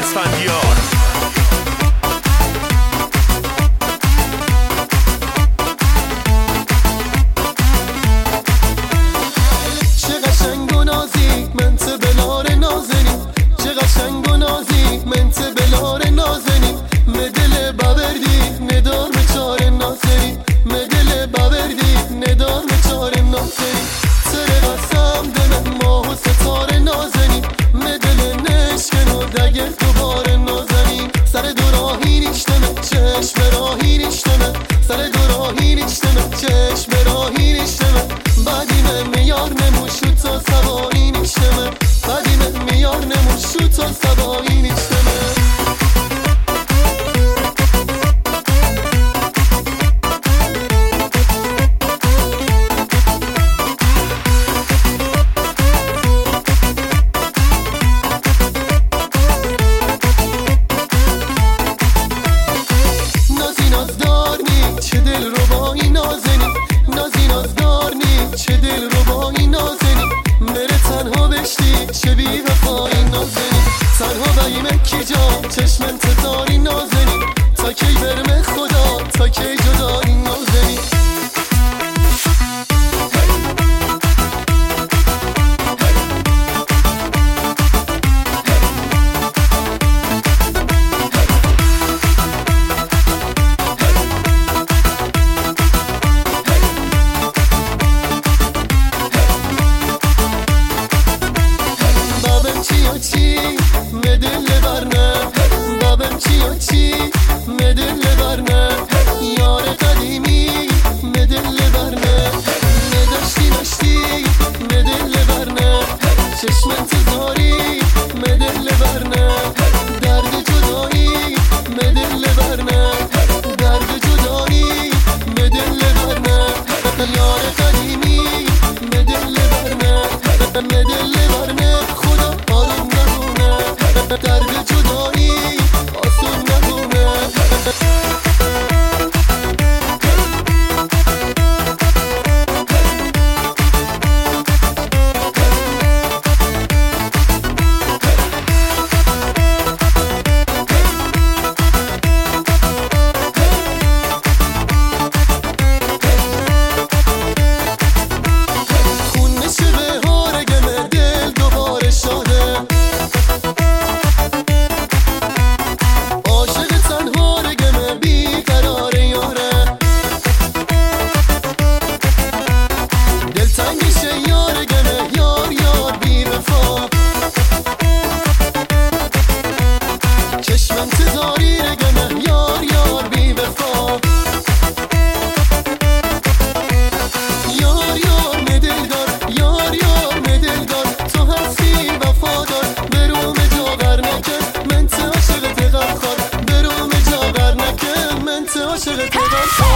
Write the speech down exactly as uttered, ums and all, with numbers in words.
اسفندیار. چه قشنگ و نازی منت بلار نازنی، چه قشنگ و نازی منت بلار نازنی، مدل باوردی ندار مچار نازنی، مدل باوردی ندار مچار نازنی، سر قسم دم ماه و ستاره نازنی، مدل نشکن و دگر دوباره نازنی، سر دو راهی نیشتمه چشم راهی نیشتمه، سر دو راهی نیشتمه چشم راهی نیشتمه، بعدی من میار نموشو تا سواری نیشتمه، بعدی من میار نموشو تا سواری نیشتمه. نازی نازدار نی چه دل ربایی نازنی، نازی نازدار نی چه دل ربایی نازنی، مره تنها بشتی چه بی وفایی نازنی، تنها بایمه کی جا چشم انتظاری نازنی، تا کی برمه خدا تا کی جدایی نازنی. چی مدل برنه بابم چی و چی مدل برنه، یار قدیمی مدل برنه، نداشتی نشتی مدل برنه، چشم انتظاری مدل برنه، درد جدایی مدل برنه، درد جدایی مدل برنه، یار قدیمی مدل برنه، مدل برنه، خدا آروم نگونه، درد جدایی آسون نگونه. عاشق